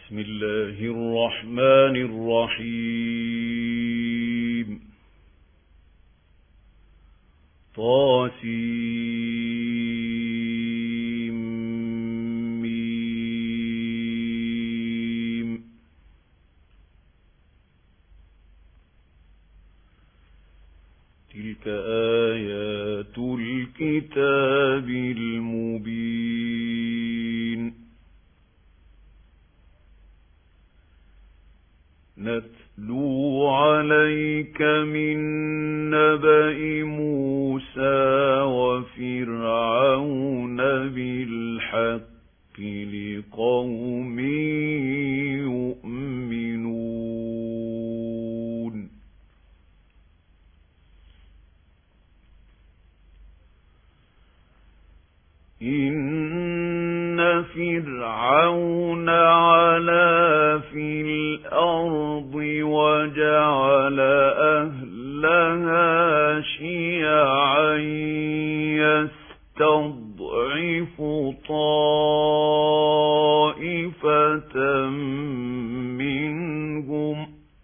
بسم الله الرحمن الرحيم طاسيم تلك آيات الكتاب المبين نتلو عليك من نبأ موسى وفرعون بالحق لقوم يؤمنون إن فرعون علا في الأرض وجعل أهلها شيعا يستضعف طائفة منهم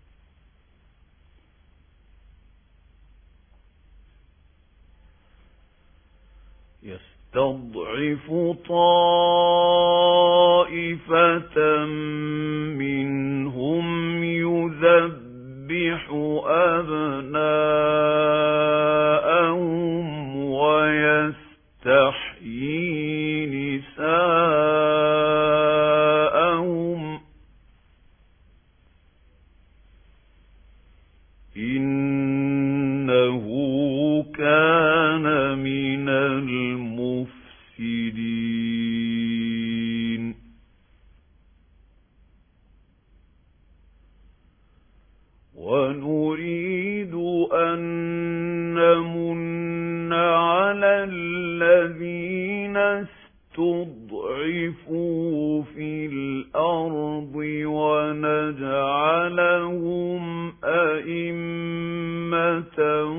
يذبح أبناءهم ويستحيي نساءهم إنه كان من المفسدين ونريد أن نمن على الذين استضعفوا في الأرض ونجعلهم أئمة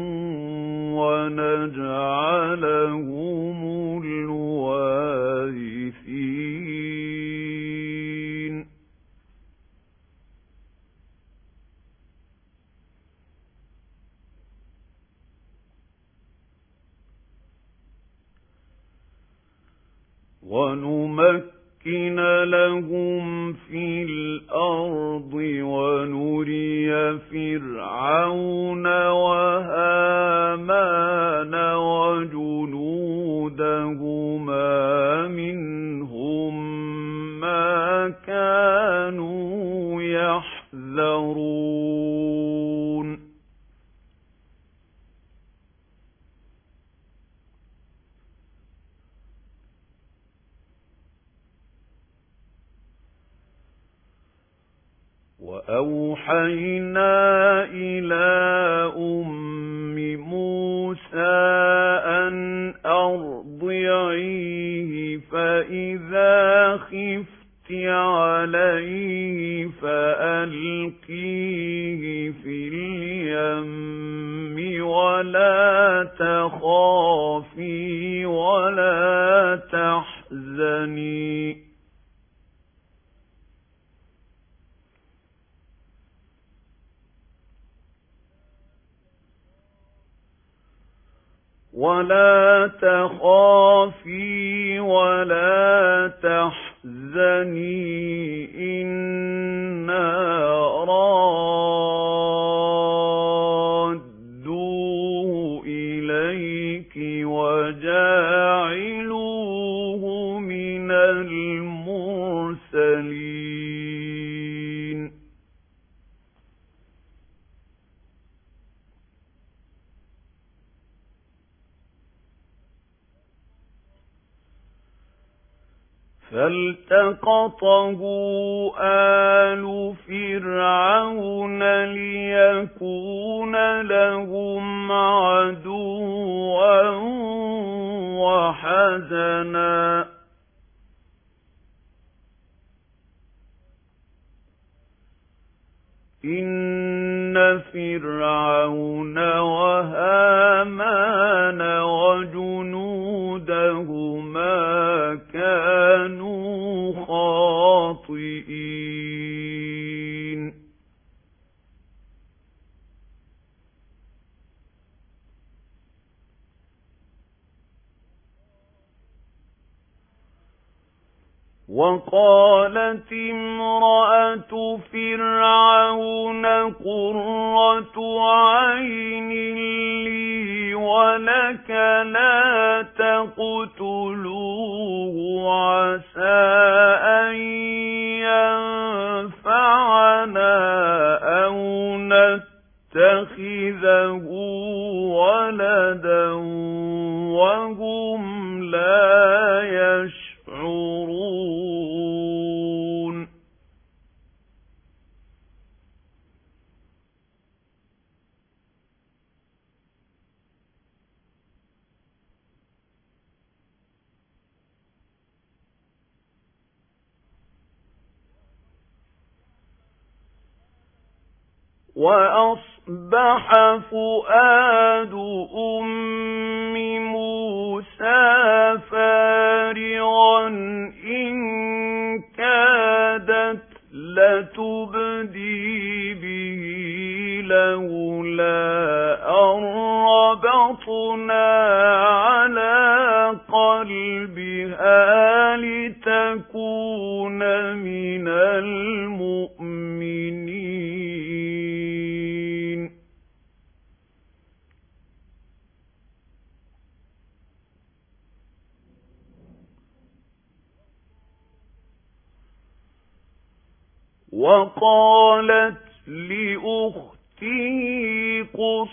ونجعلهم الوارثين ونمكن لهم في الأرض ونري فرعون وهامان وجنودهما منهم ما كانوا يحذرون وأوحينا إلى أم موسى أن أرضعيه فإذا خفت عليه فألقيه في اليم ولا تخافي ولا تحزني إنا رادوه إليك وجاعلوه من المرسلين فالتقطه آل فرعون ليكون لهم عدوا وحزنا إن فرعون وهامان وجنودهما كانوا خاطئين وقالت امرأة فرعون قرة عين لي ولك لا تقتلوه عسى أن ينفعنا أو نتخذه ولدا وهم لا يشعرون. وأصبح فؤاد أم موسى فارغا إن كادت لتبدي به لولا أن ربطنا على قلبها لتكون من المؤمنين. وقالت لأخته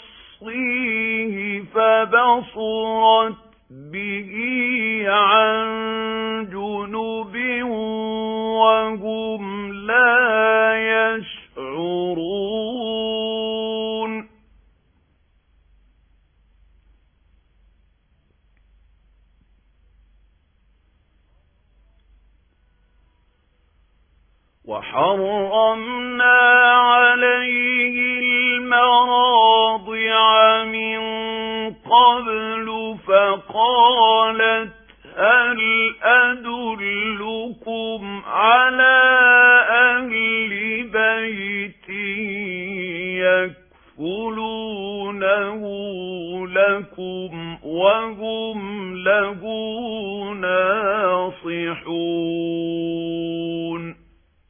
قصيه فبصرت به عن جنب وهم لا يشعرون. وحرمنا عليه المراضع من قبل فقالت هل أدلكم على أهل بيت يكفلونه لكم وهم له ناصحون.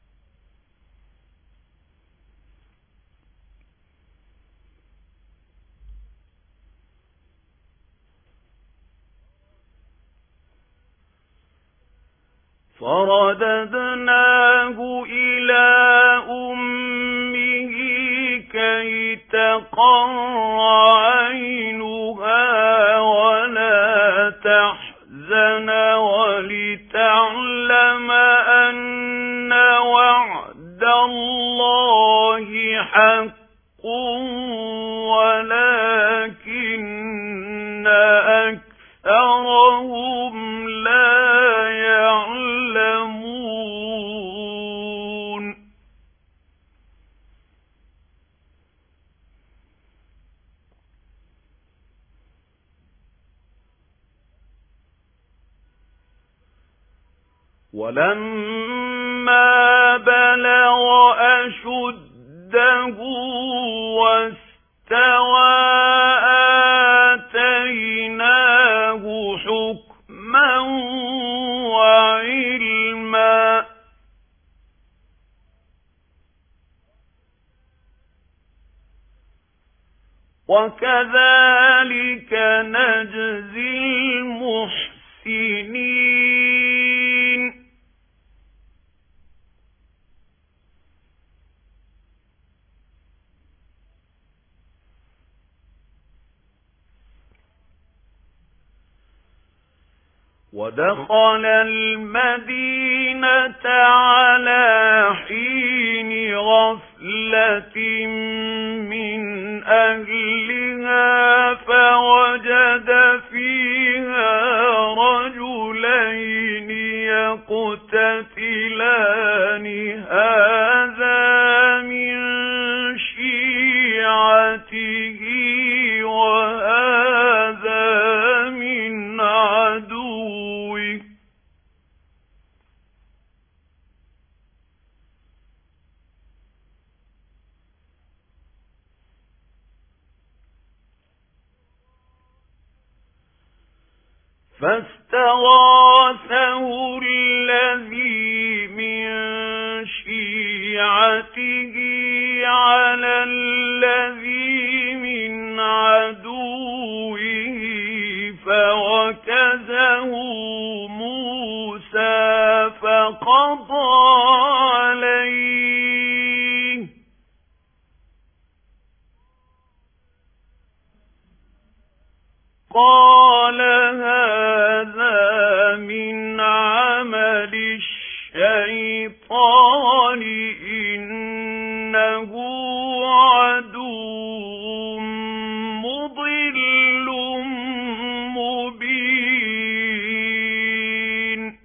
فرددناه إلى أمه كي تقر عينها ولا تحزن ولتعلم أن وعد الله حق ولكن أكثرهم لا يعلمون. ولما بلغ أشده واستوى آتيناه حكما وعلما وكذلك نجزي المحسنين. ودخل المدينة على حين غفلة من أهلها فوجد فيها رجلين يقتتلان هذا من شيعته وهذا من عدوه فاستغاثه الذي امرأته على الذي من عدوه فوكزه موسى فقضى عليه قال هذا من عمل الشيطان إنه عدو مضل مبين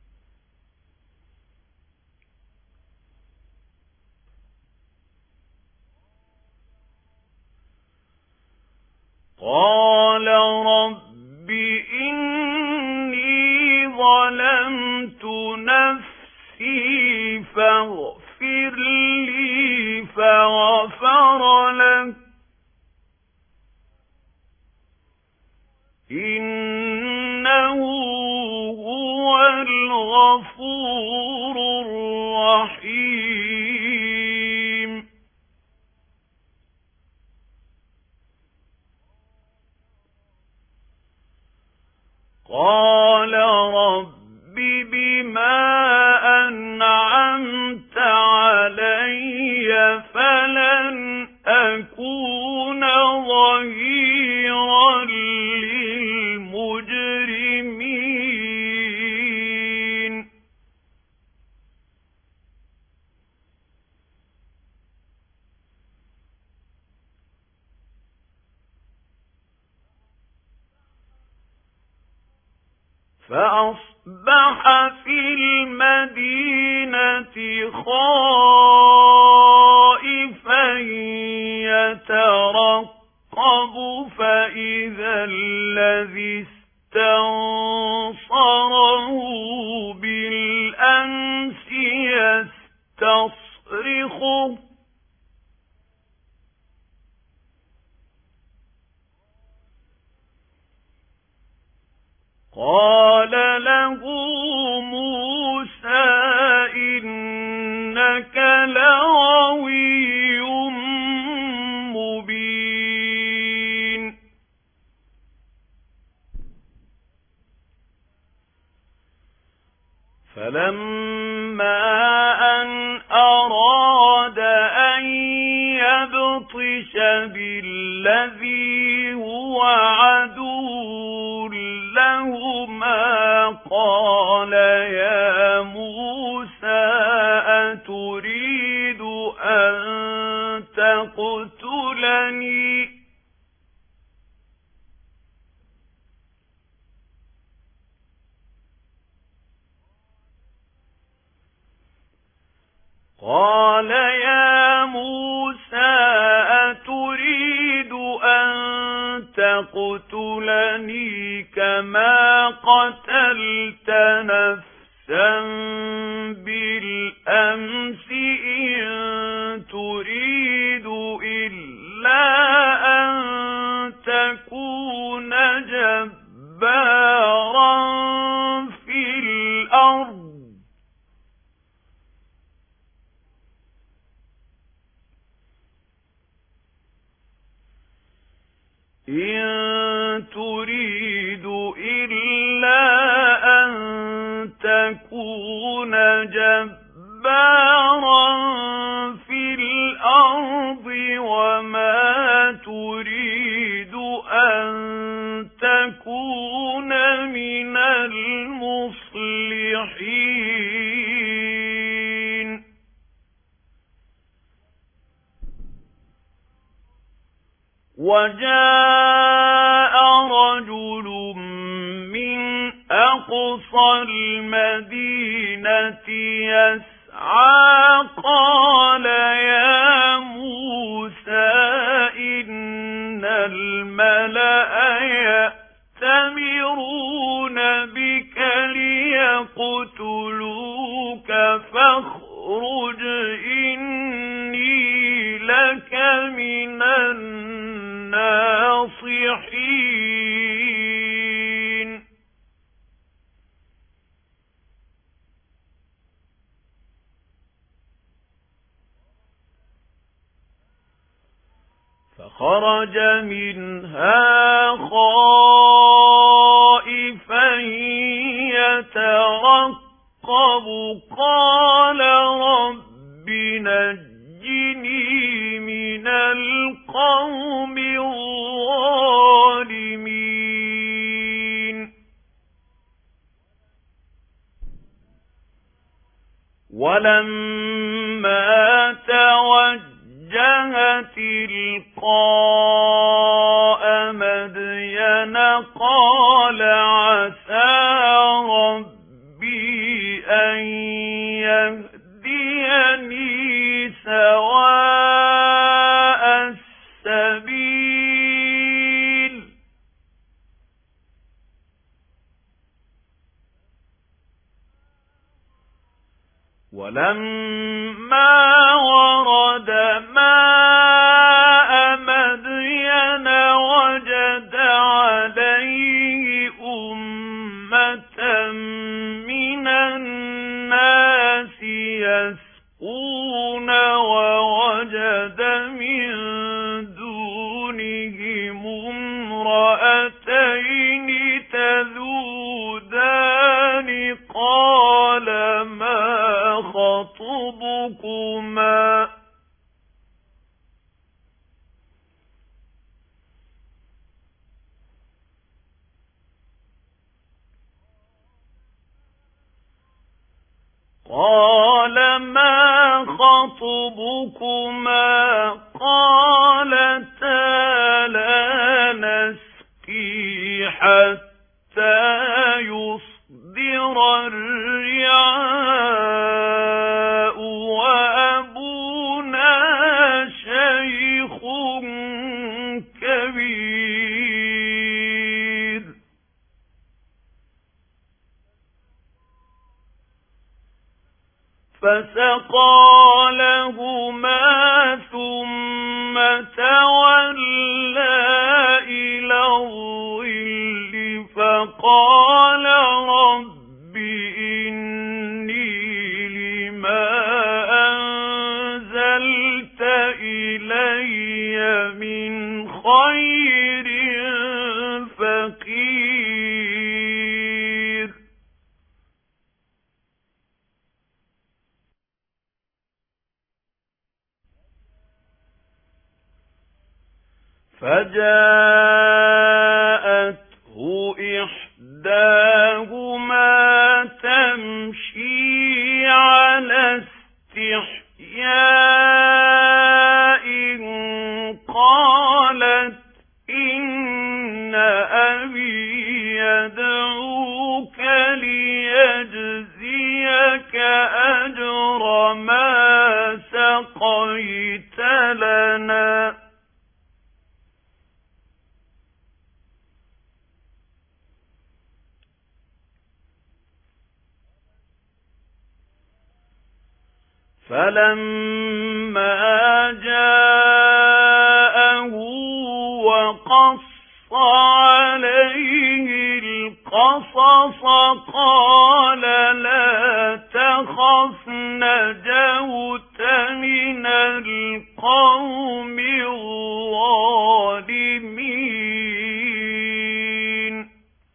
قال رب إني ظلمت نفسي فاغفر لي فغفر له إنه هو الغفور الرحيم قال رب بما أنعمت علي فلن أكون ظهيرا للمجرمين فأصبح في المدينة خائفا يترقب فإذا الذي استنصره بالأمس يستصرخه قال له موسى إنك لغوي مبين فلما أن أراد أن يبطش بالذي هو عدو لهما قال يا موسى أتريد أن تقتلني قال يا موسى أتريد أن تقتلني كما قتلت نفسا بالأمس إن تريد إلا أن تكون جبارا في الأرض إن تريد إلا أن تكون جبارا في الأرض وما تريد أن تكون من المصلحين وجاء رجل من أقصى المدينة يسعى قال يا موسى إن الملأ يأتمرون بك ليقتلوك فاخرج إني لك من الناصحين فخرج منها خائفا يترقب قال رب نجني من القوم الظالمين ولما توجه تلقاء مدين قال عسى ربي أن يهديني سواء السبيل ولما ورد ماء مدين وجد عليه أمة من الناس يسقون ووجد من دونهم امرأتين تذودان قال ما خطبكما قال ما خطبكما قالتا لا نسقي حتى يصدر الرعاء وأبونا شيخ كبير فسقى لهما ثم تولى إلى الظل فقال رب إني لما أنزلت إلي من خير فقير فجاءته إحداهما تمشي على استحياء قالت إن أبي يدعوك ليجزيك أجر ما سقيت لنا فلما جاءه وقص عليه القصص قال لا تخف نجوت من القوم الظالمين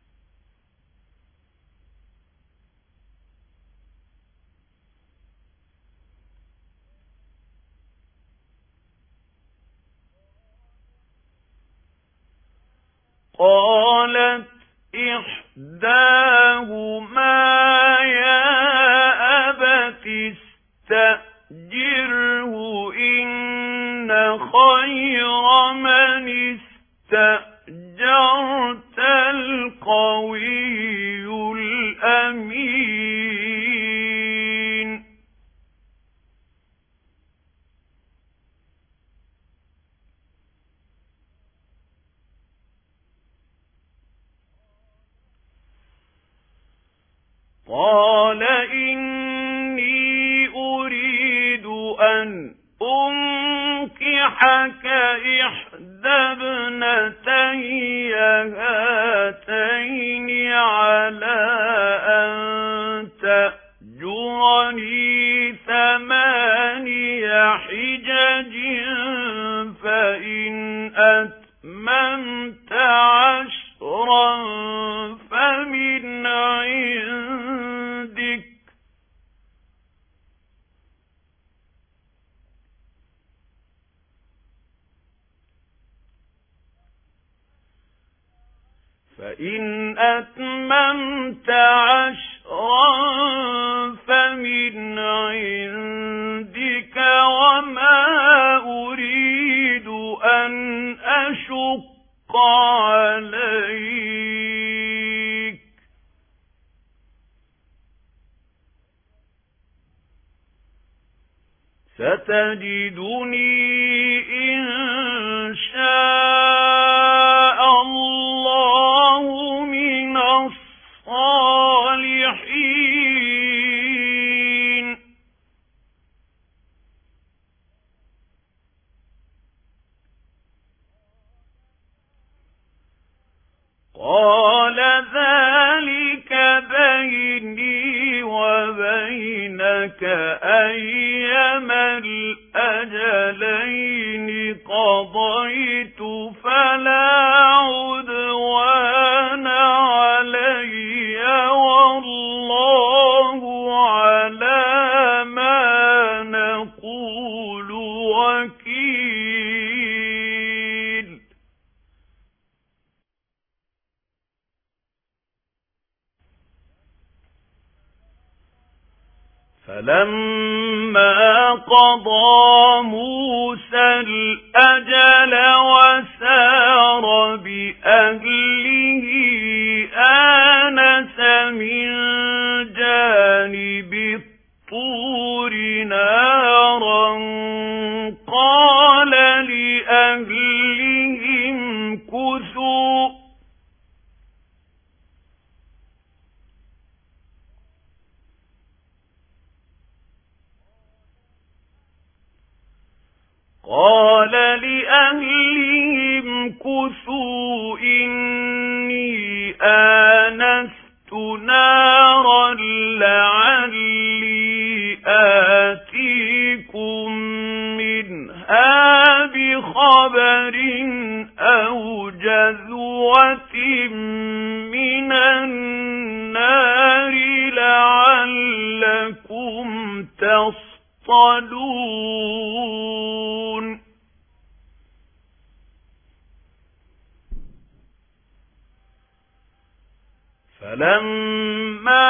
قالت إحداهما يا أبت استأجره إن خير من استأجرت القوي الأمين قال إني أريد أن أنكحك إحدى ابنتي هاتين على أن تأجرني 8 حجج فإن أتممت 10 فمن عندك فمن عندك وما أريد أن أشق عليك ستجدني إن شاء الله من الصالحين. قال ذلك بيني وبينك أيما الأجلين قضيت فلا عدوان علي والله على ما نقول وكيل. فلما قضى موسى الأجل وسار بأهله آنس من جانب الطور نارا قال لأهلهم امكثوا إني آنست نارا لعلي آتيكم منها بخبر أو جذوة من النار لعلكم تصطلون. فلما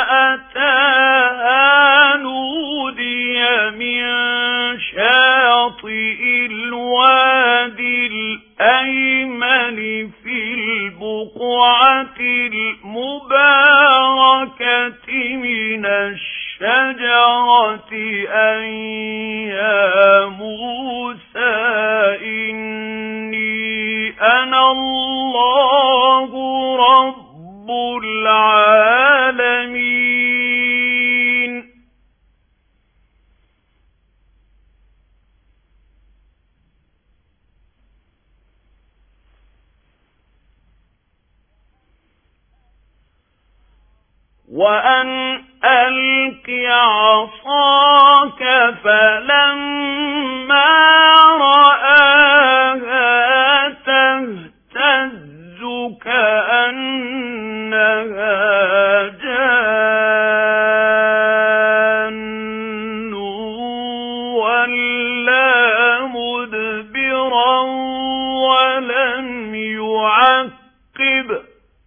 أتاها نودي من شاطئ الوادي الأيمن في البقعة المباركة من الشجرة أن يا موسى إني أنا الله رب العالمين. وأن ألق عصاك فلما رآها تهتز كأنها جان ولا مدبرا ولم يعقب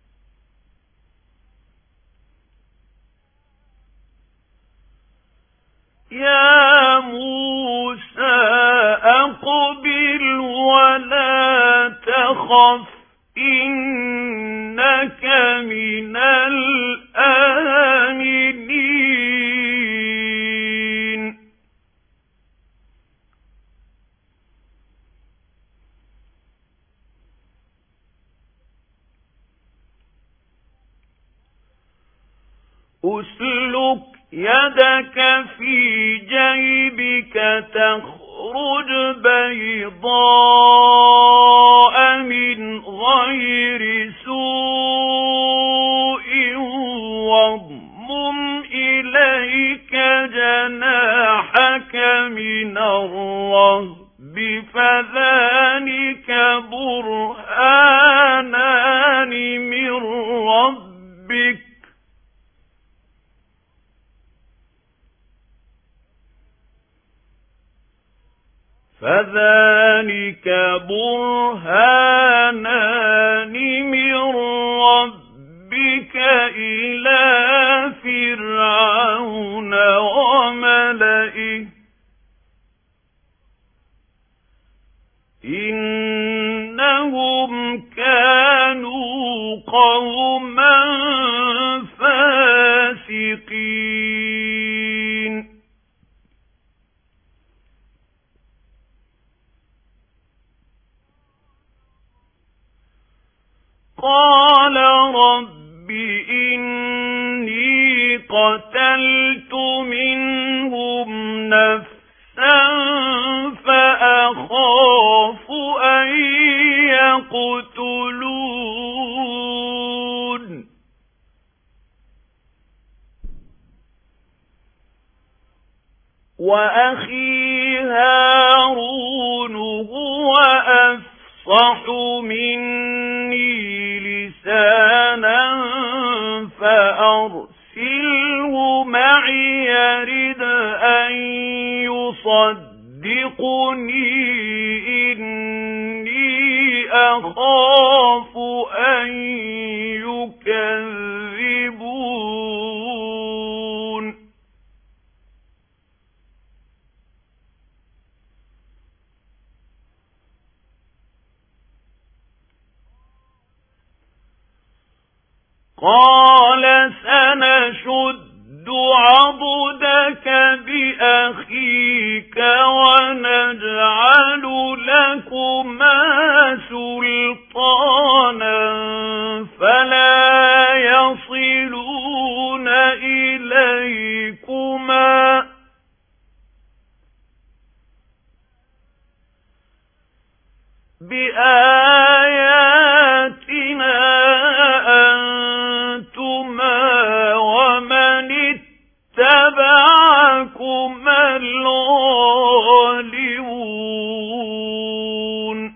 يا موسى أقبل ولا تخف إنك من الآمنين. أسلك يدك في جيبك تخرج بيضاء من غير سوء واضمم إليك جناحك من الرهب فذلك فذلك برهانان من ربك إلى فرعون وملئه إنهم كانوا قوما فاسقين قال رب إني قتلت منهم نفسا فأخاف أن يقتلون وأخي هارون هو أفصح مني لسانا فأرسله معي يرد أن يصدقني إني أخاف أن يكذبون قال سنشد عضدك بأخيك ونجعل لكما سلطانا فلا يصلون إليكما بآياتنا أنتما ومن اتبعكما الغالبون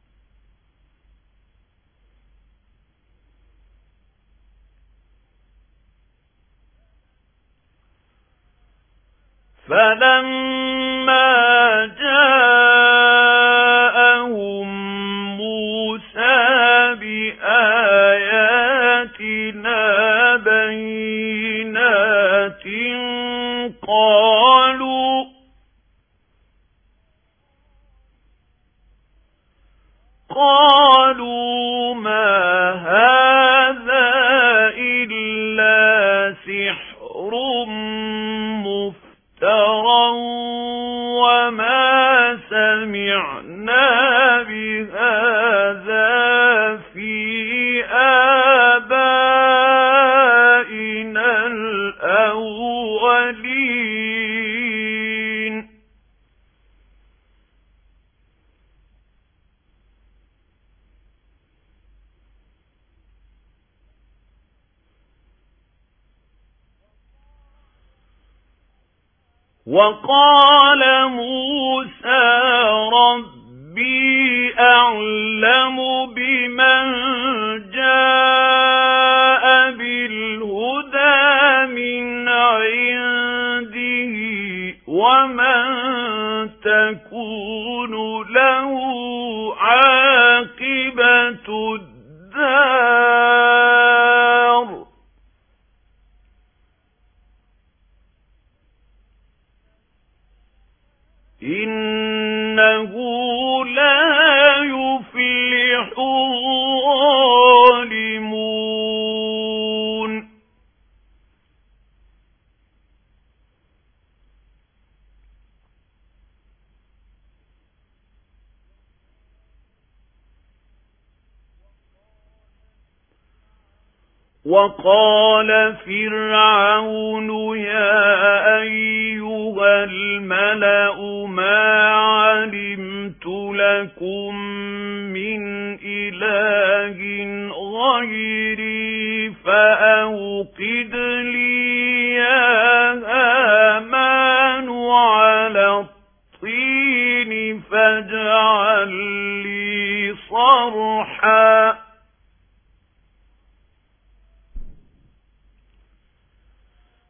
فلما جاءهم موسى بآياتنا بينات قالوا ما هذا إلا سحر مفترى وما سمعنا بهذا في آبائنا الأولين وقال موسى ربي أعلم بمن جاء بالهدى من عنده ومن تكون له عاقبة الدار إنه لا يفلح الظالمون وقال فرعون يا أيها الملأ ما علمت لكم من إله غيري فأوقد لي يا هامان على الطين فاجعل لي صرحا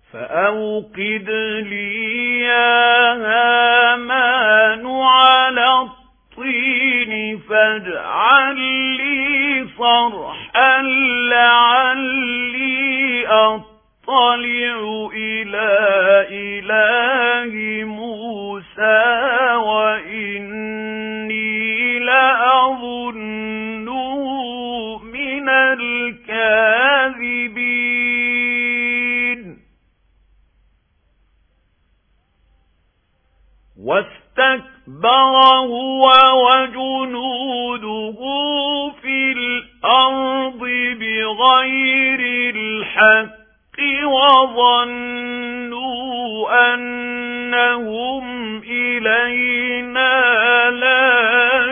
فأوقد لي يا هامان على الله موسى وإني لأظنه من الكاذبين واستكبر هو وجنوده في الأرض بغير الحق وظنوا أنهم إلينا لا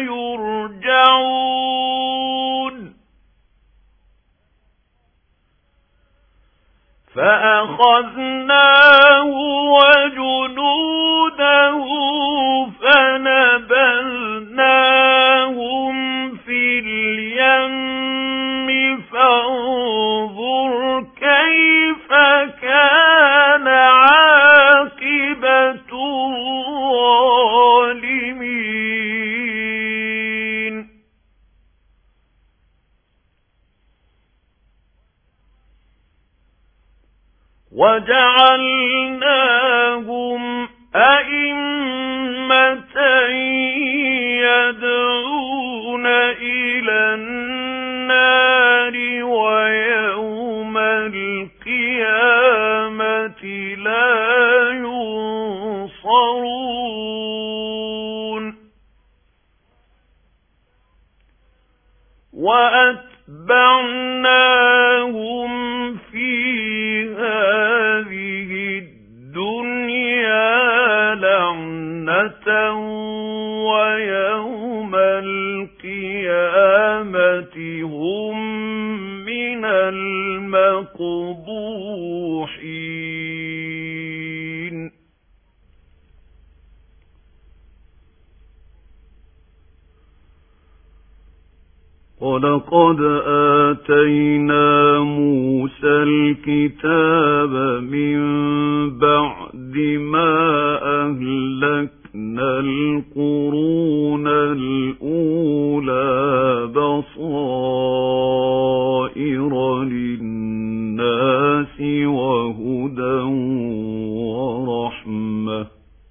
يرجعون فأخذناه وجنوده فنبذناهم في اليم فانظر كيف كان عاقبة الظالمين وجعلناهم أئمة يدعون إلى النار ويوم القيامة لا ينصرون وأتبعناهم في هذه الدنيا لعنة ويوم القيامة هم من المقبوحين ولقد آتينا موسى الكتاب من بعد ما أهلكنا القرون الأولى بصائر للناس وهدى ورحمة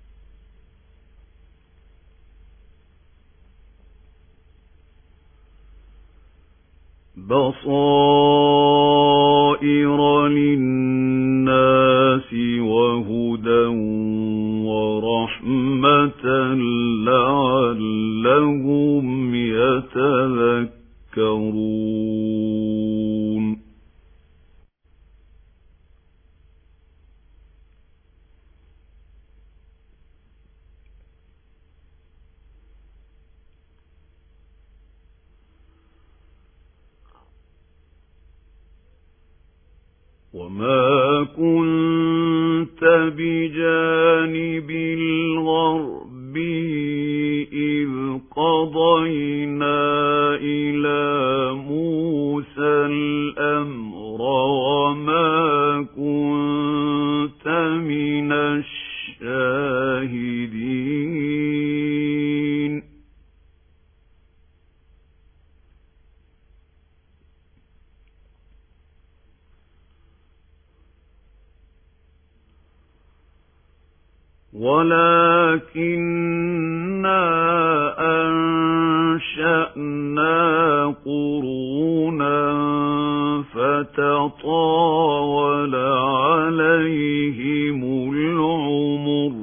ورحمة لعلهم يتذكرون وما كنت بجانب الغرب إذ قضينا إلى موسى الأمر وما كنت من الشاهدين ولكننا أنشأنا قرونا فتطاول عليهم العمر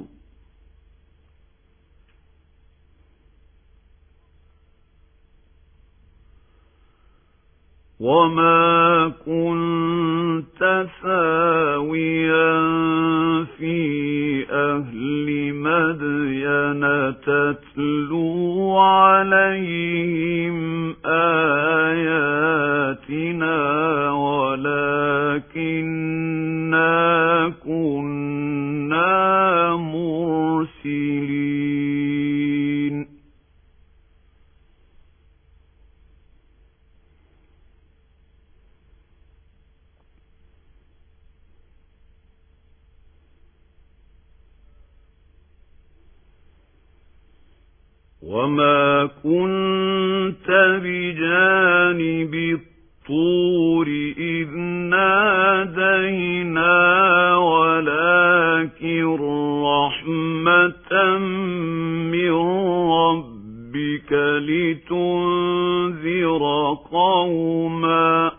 وما كنت ثاويا في أهل مدين تتلو عليهم آياتنا ولكننا كنا مرسلين وما كنت بجانب الطور إذ نادينا ولكن رحمة من ربك لتنذر قوما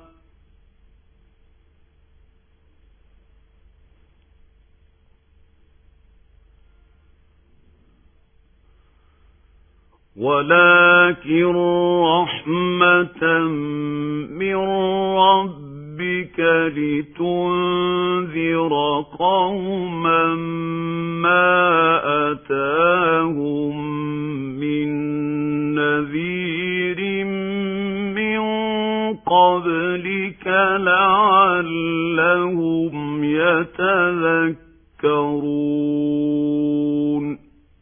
ما أتاهم من نذير من قبلك لعلهم يتذكرون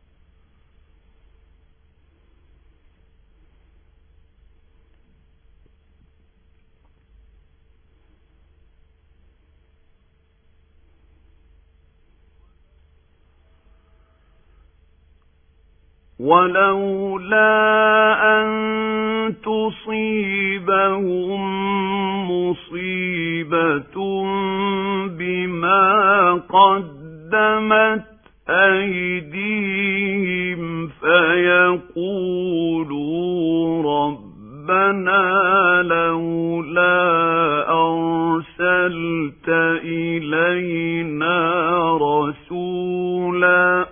ولولا أن تصيبهم مصيبة بما قدمت أيديهم فيقولوا ربنا لولا أرسلت إلينا رسولا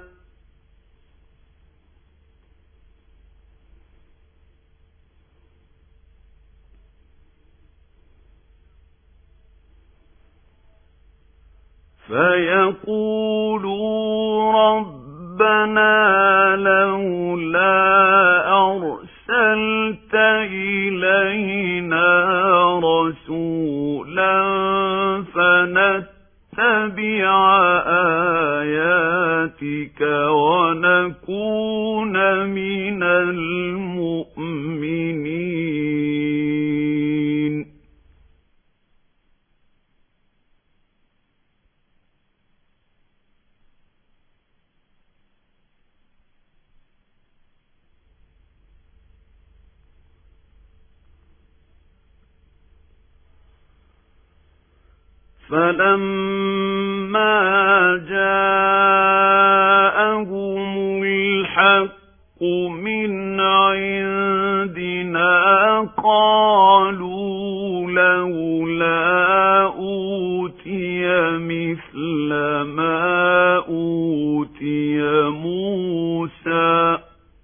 فنتبع آياتك ونكون من المؤمنين فلما جاءهم الحق من عندنا قالوا لولا أوتي مثل ما أوتي موسى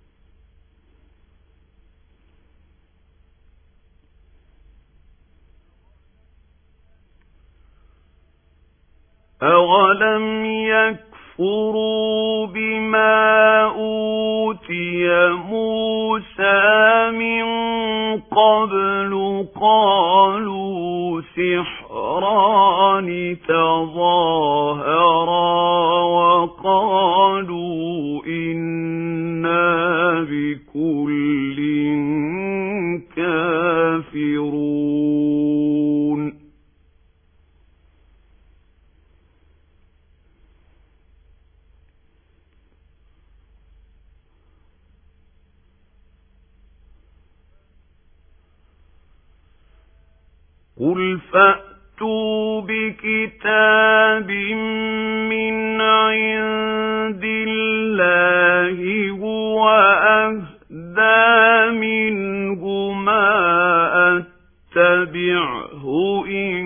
أولم يكفروا بما أوتي موسى من قبل قالوا سحران تظاهرا وقالوا إنا بكل كافرون قل فأتوا بكتاب من عند الله هو أهدى منهما أتبعه إن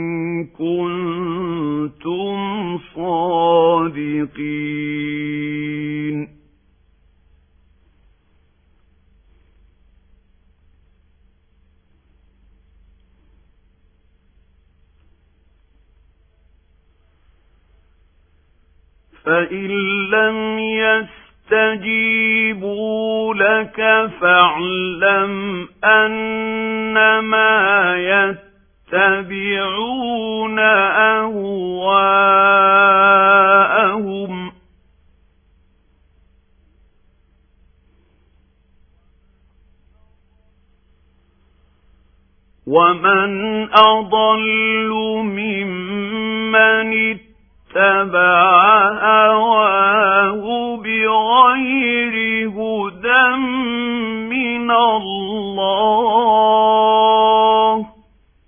كنتم صادقين فإن لم يستجيبوا لك فاعلم أنما يتبعون أهواءهم ومن أضل ممن اتبع هواه بغير هدى من الله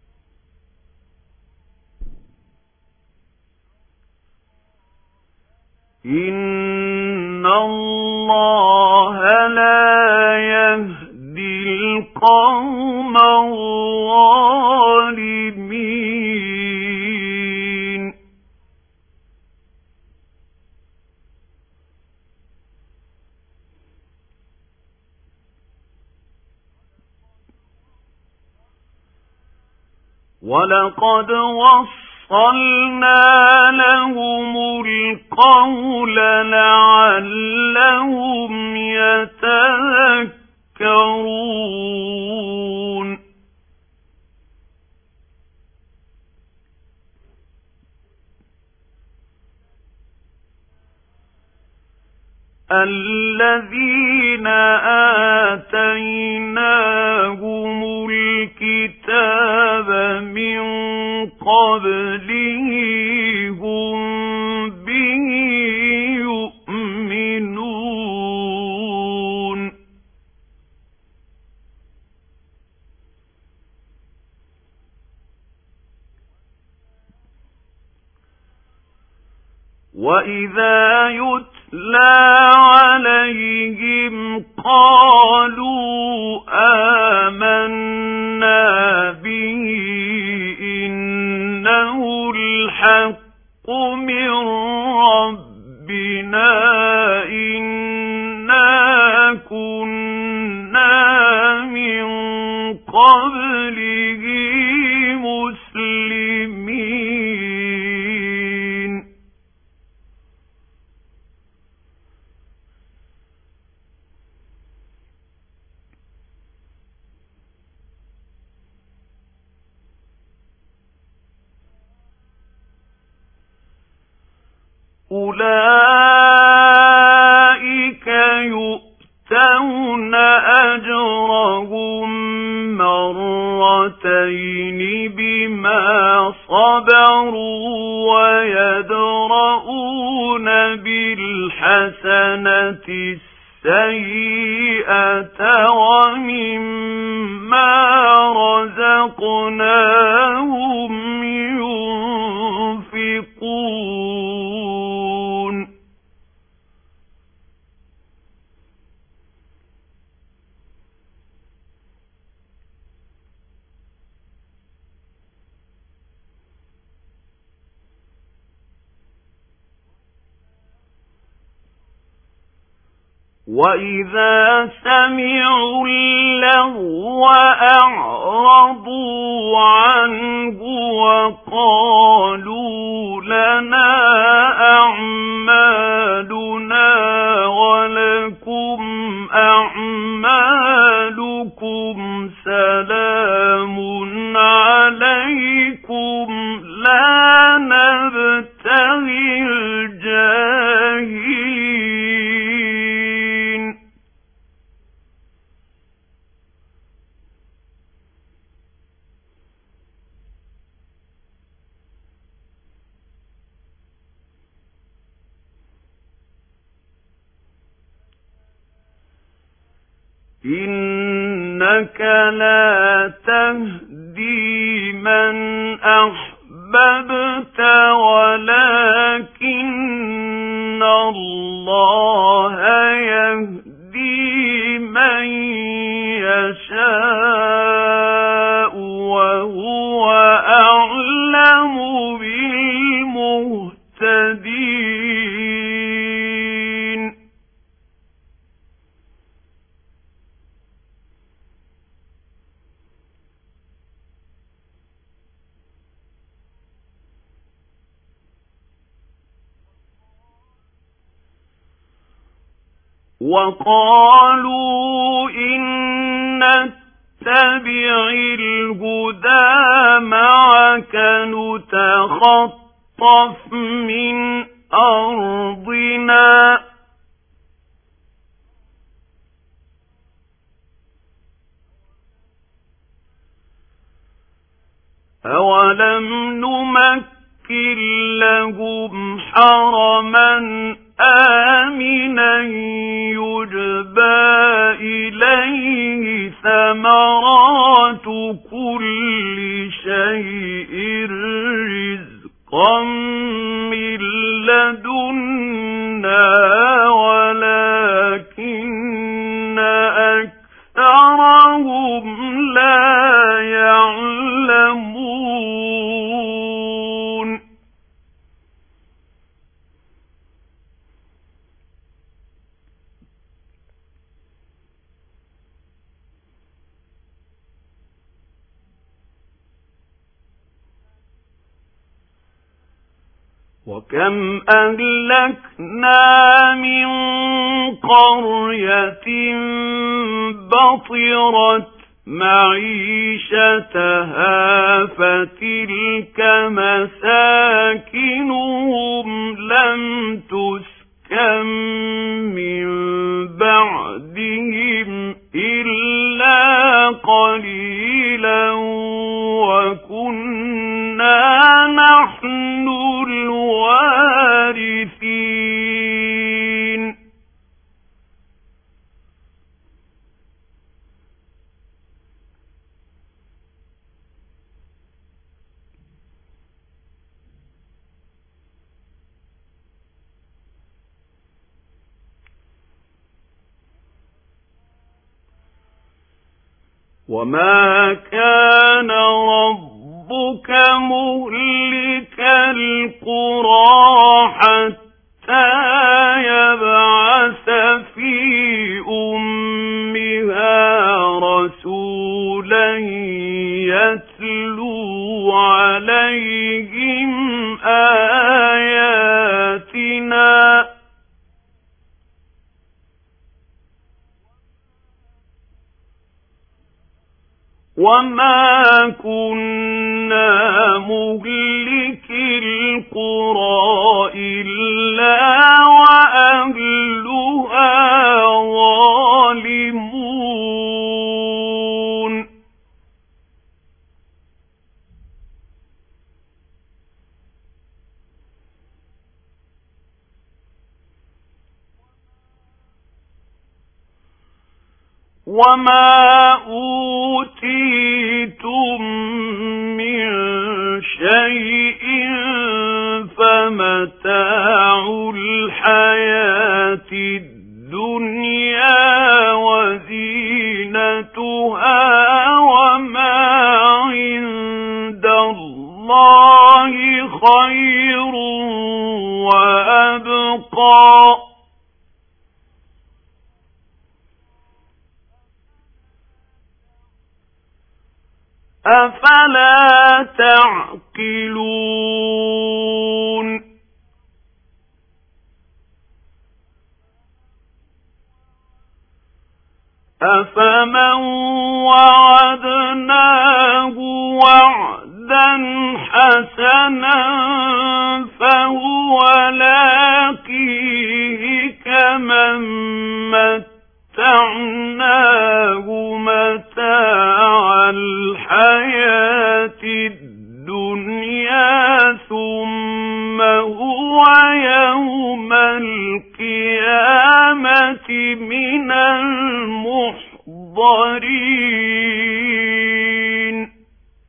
الله لا يهدي القوم الظالمين. ولقد وصلنا لهم القول لعلهم يتذكرون. الذين آتيناهم الكتاب من قبله هم به يؤمنون. وإذا يتلى عليهم قالوا آمنا به إنه الحق من ربنا إنا كنا من قبله مسلمين. أولئك يؤتون أجرهم مرتين بما صبروا ويدرؤون بالحسنة السيئة ومما رزقناهم ينفقون. وَإِذَا سَمِعُوا اللَّغْوَ أَعْرَضُوا عَنْهُ وَقَالُوا لَنَا أَعْمَالُنَا وَلَكُمْ أَعْمَالُكُمْ سَلَامٌ عَلَيْكُمْ لَا نَبْتَغِي الْجَاهِلِينَ. إنك لا تهدي من أحببت ولكن الله يهدي من يشاء وهو أعلم بالمهتدين. وقالوا إن نتبع الهدى معك نتخطف من أرضنا أولم نمكن لهم حرما آمنا يجبى إليه ثمرات كل شيء رزقا من لدنا وكم أهلكنا من قرية بطرت معيشتها فتلك مساكنهم لم تسكن من بعدهم إلا قليلا وكنا نحن الوارثين. وما كان ربك مهلك القرى حتى يبعث في أمها رسولا يتلو عليهم آياتنا وما كنا مهلك القرى إلا وأهلها ظالمون. وما أوتيتم من شيء فمتاع الحياة الدنيا وزينتها وما عند الله خير وأبقى أفلا تعقلون. أفمن وعدناه وعدا حسنا فهو لاقيه كمن متعناه متاع الحياة الدنيا ثم هو يوم القيامة من المحضرين.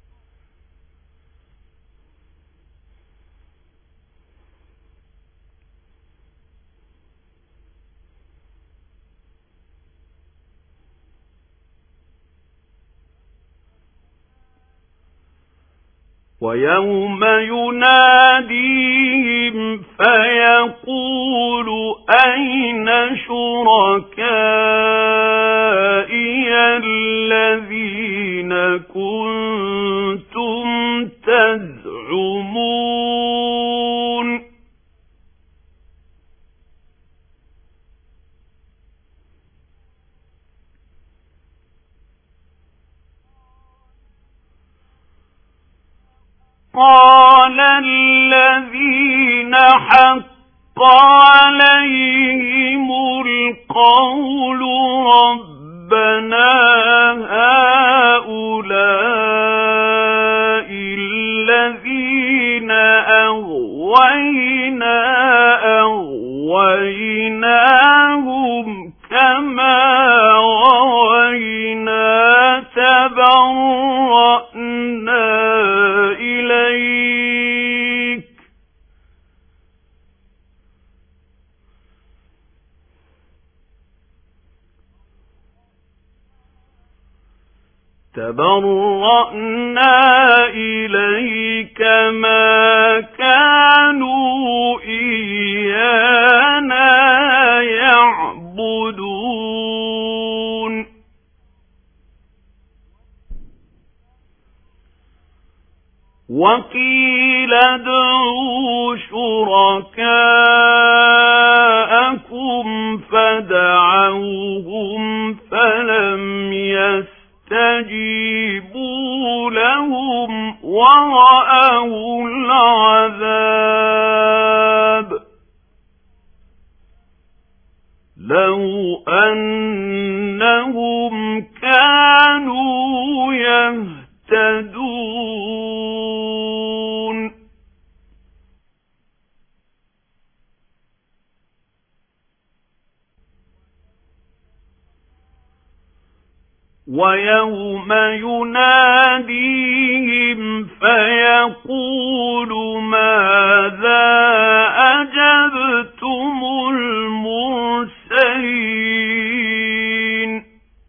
ويوم يناديهم فيقول أين شركائي الذين كنتم تزعمون قال الذين حق عليهم القول ربنا هؤلاء الذين أغويناهم كما غوينا تبرأنا إليك ما كانوا إيانا يعبدون وقيل قيل ادعوا شركاءكم فدعوهم فلم يستجيبوا لهم ورأوا العذاب لو أنهم كانوا يهتدون ويوم يناديهم فيقول ماذا أجبتم المرسلين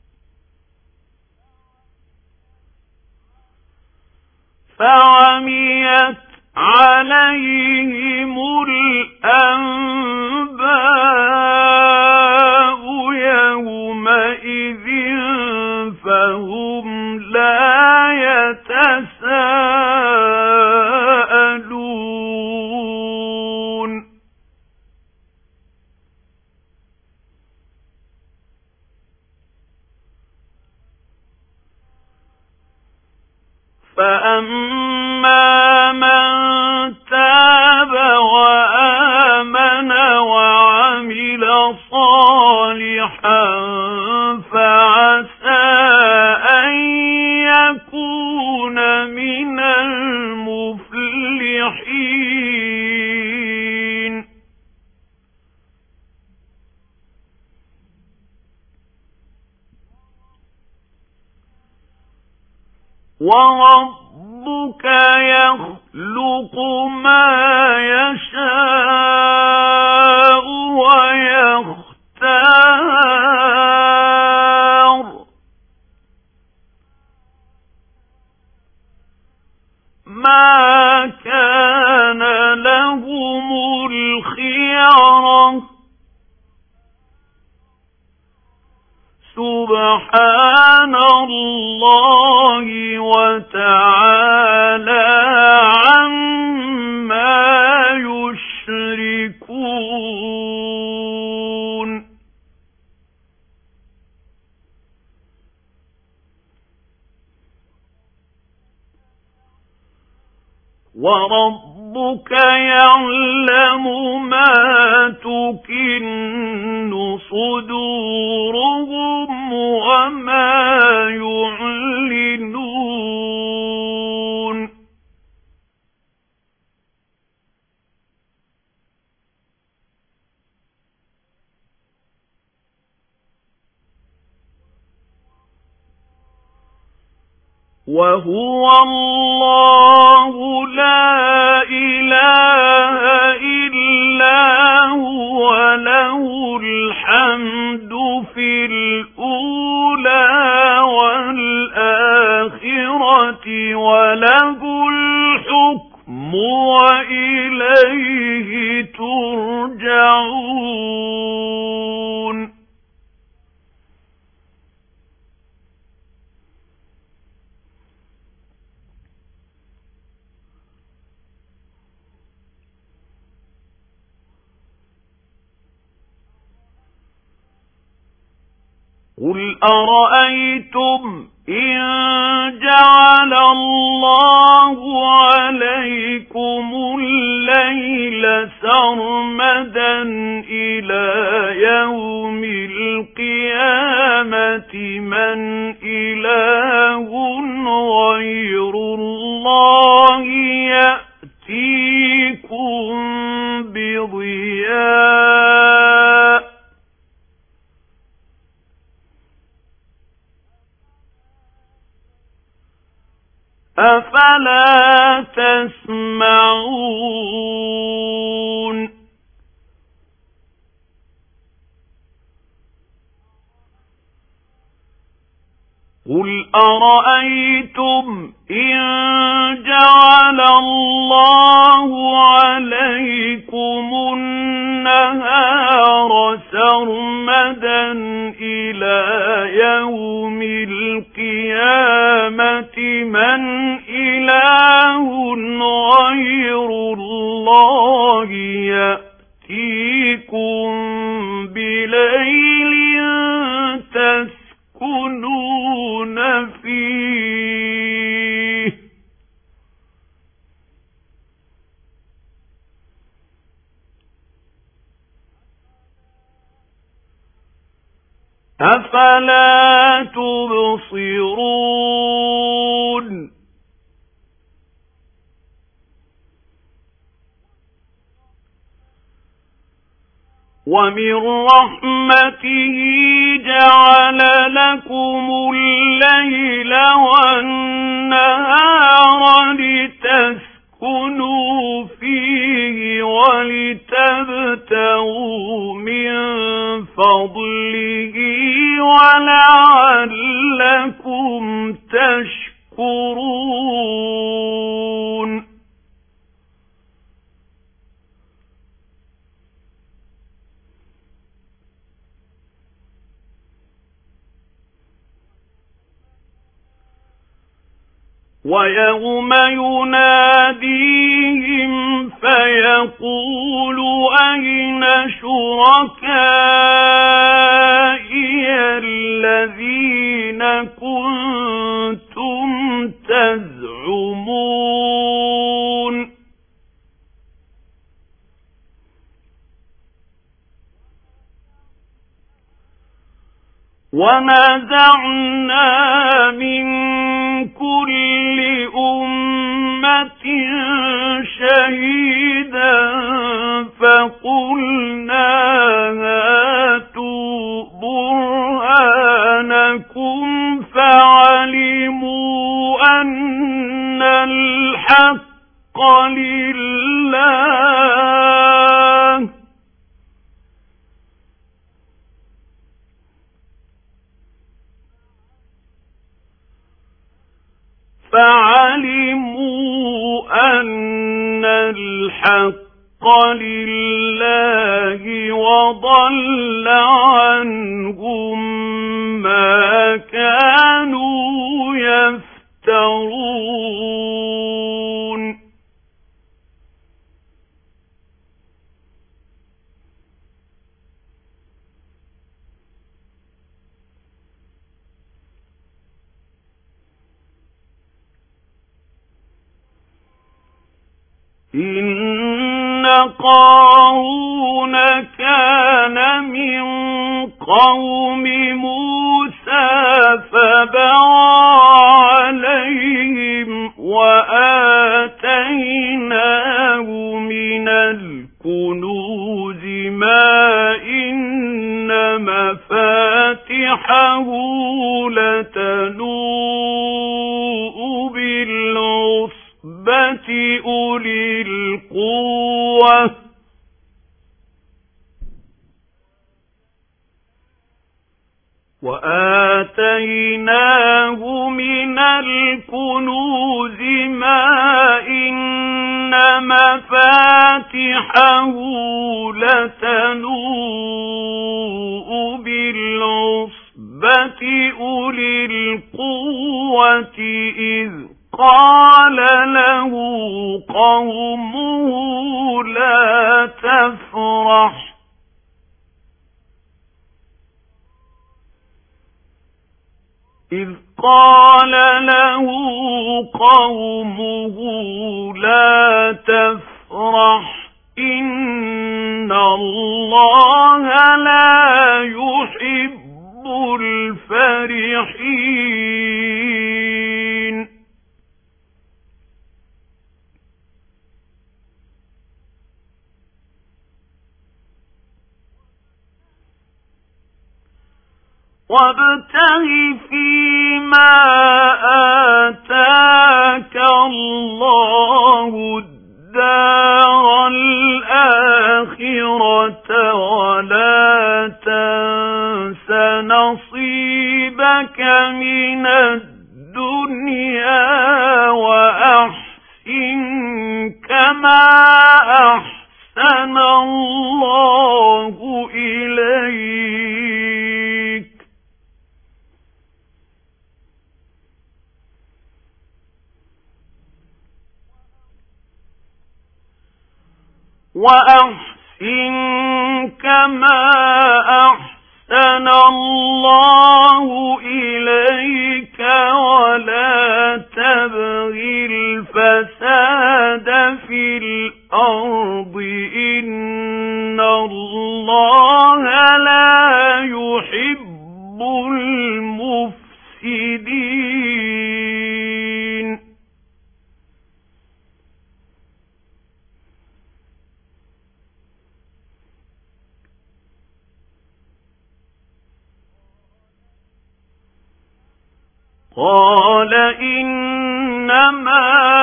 فعميت عليهم الأنباء يومئذ فهم لا يتساءلون فأما من تاب وآمن وعمل صالحا فعسى أن يكون من المفلحين وربك يخلق ما يشاء ويختار ما كان لهم الخيرة سبحان الله وتعالى عما يشركون وربك يعلم ما تكن صدورهم وما يعلنون وهو الله لا إله إلا هو له الحمد في الأولى والآخرة وله الحكم وإليه ترجعون قل أرأيتم إن جعل الله عليكم الليل سرمدا إلى يوم القيامة من إله غير الله يأتيكم بضياء أفلا تسمعون قل أرأيتم إن جعل الله عليكم النهار سرمدا إلى يوم القيامة من إله غير أفلا تبصرون ومن رحمته جعل لكم الليل والنهار لتسكنوا فيه ولتبتغوا من فضله ولعلكم تشكرون ويوم يناديهم فيقول أين شركائي الذين كنتم تزعمون ونزعنا من كل أمة شهيدا فقلنا هاتوا برهانكم فعلموا أن الحق لله وضل عنهم ما كانوا يفترون إن قارون كان من قوم موسى فبغى عليهم وآتيناه من الكنوز ما إن مفاتحه لتنوء بالعصبة أولي القوة وآتيناه من الكنوز ما إن مفاتحه لتنوء بالعصبة أولي القوة إذ قال له قومه لا تفرح إذ قال له قومه لا تفرح إن الله لا يحب الفرحين وابتغ فيما آتاك الله الدار الآخرة ولا تنس نصيبك من الدنيا وأحسن كما أحسن الله إليك كما أحسن الله إليك ولا تبغي الفساد في الأرض إن الله لا يحب الراشدين. قال إنما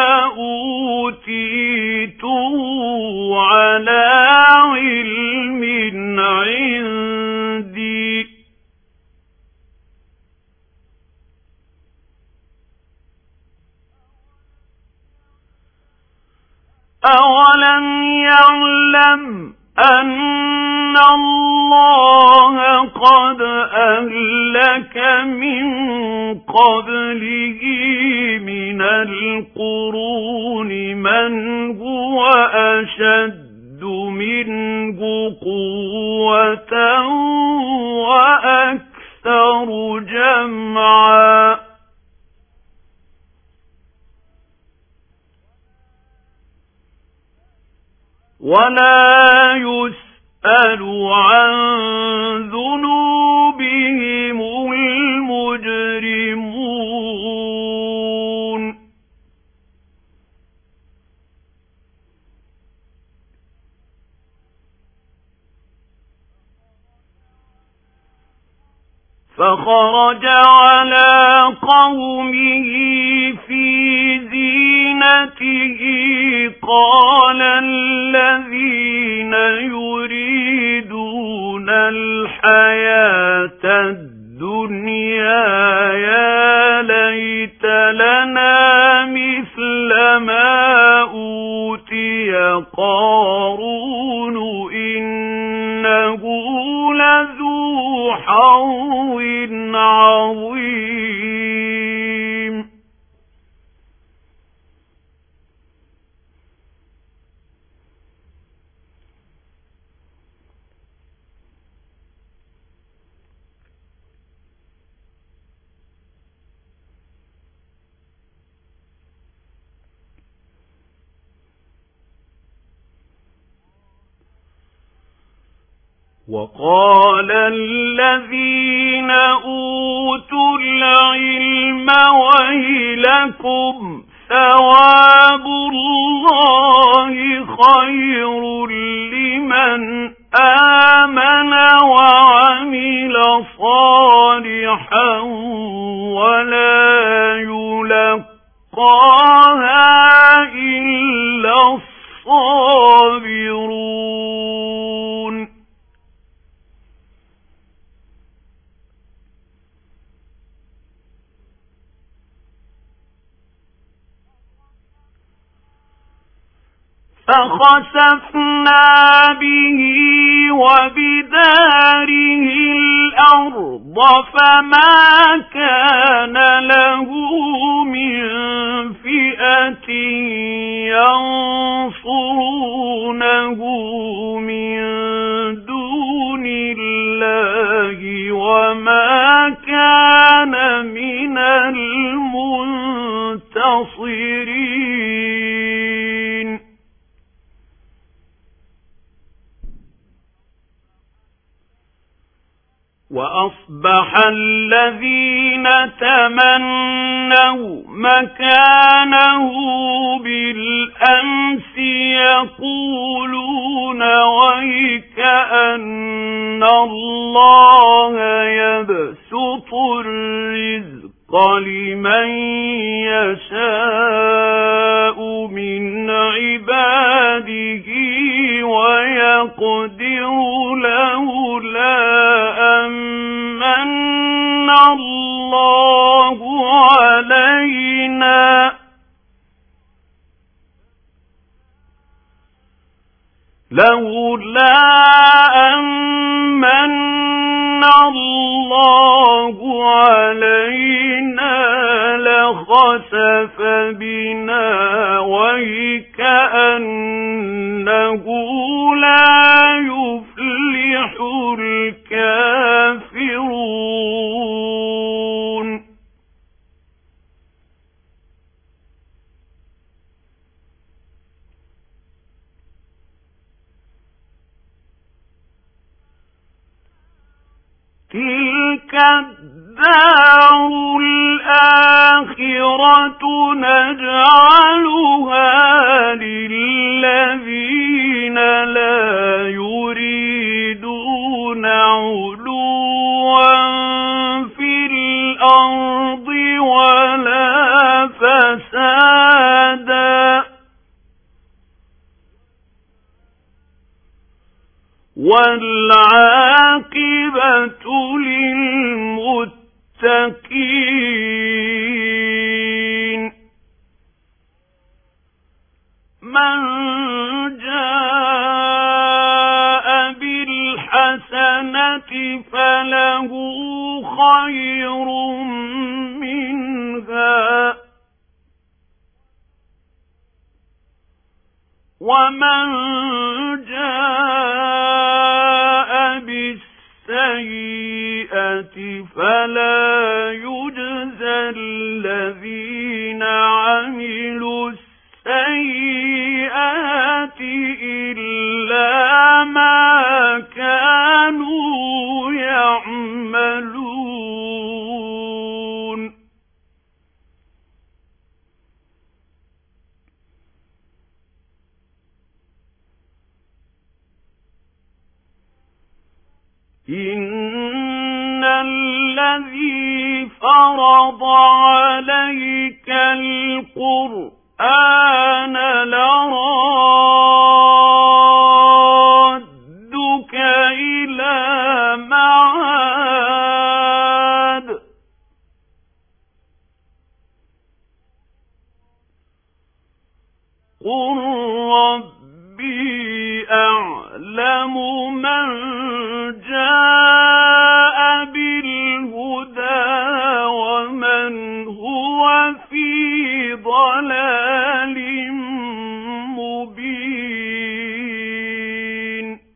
أوتيته على علم عندي أولم يعلم أن الله قد أهلك من قبله من القرون من هو أشد منه قوة وأكثر جمعا ولا يسأل عن ذنوبهم المجرمون. فخرج على قومه في زينته قال الذين يريدون الحياة الدنيا يا ليت لنا مثل ما أوتي قارون إنه لذو حظ عظيم. وقال الذين أوتوا العلم ويلكم ثواب الله خير لمن آمن وعمل صالحا ولا يلقاها إلا الصابرون. فخسفنا به وبداره الأرض فما كان له من فئة ينصرونه من دون الله وما كان من المنتصرين. وأصبح الذين تمنوا مكانه بالأمس يقولون ويكأن الله يبسط الرزق لمن يشاء من عباده ويقدر لولا أمن الله علينا لخسف بنا ويكأنه لا يفلح الكافرون. تلك وتلك الدار الآخرة نجعلها للذين لا يريدون علوا في الأرض ولا فسادا والعاقبة للمتقين. من جاء بالحسنة فله خير منها ومن جاء بالسيئة فلا يجزى الذين عملوا السيئات إلا ما كانوا يعملون. إن الذي فرض عليك القرآن لرادك إلى معاد قل ربي أعلم من جاء بالهدى ومن هو في ضلال مبين.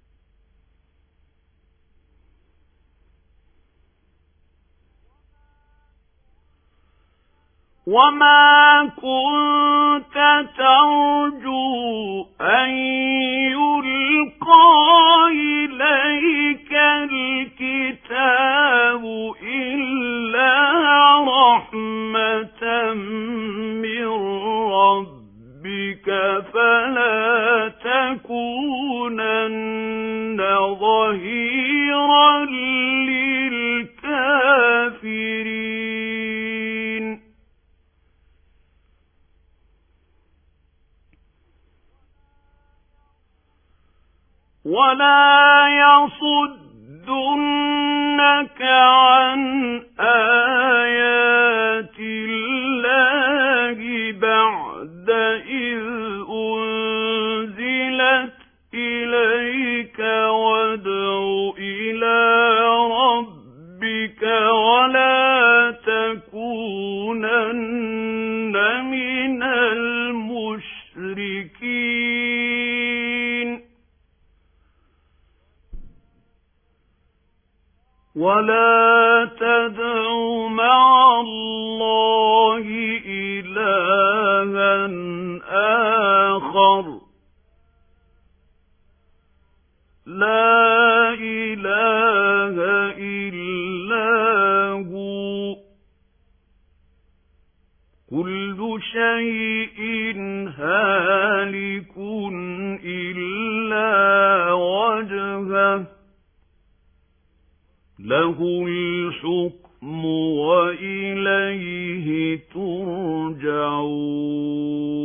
وما كنت ترجو أن يلقى إليك الكتاب إلا رحمة من ربك فلا تكونن ظهيرا للكافرين. ولا يصدنك عن آيات الله بعد إذ أنزلت إليك وادع إلى ربك ولا تكونن من المشركين. ولا تدع مع الله إلها آخر لا إله إلا هو كل شيء هالك إلا وجهه له الحكم وإليه ترجعون.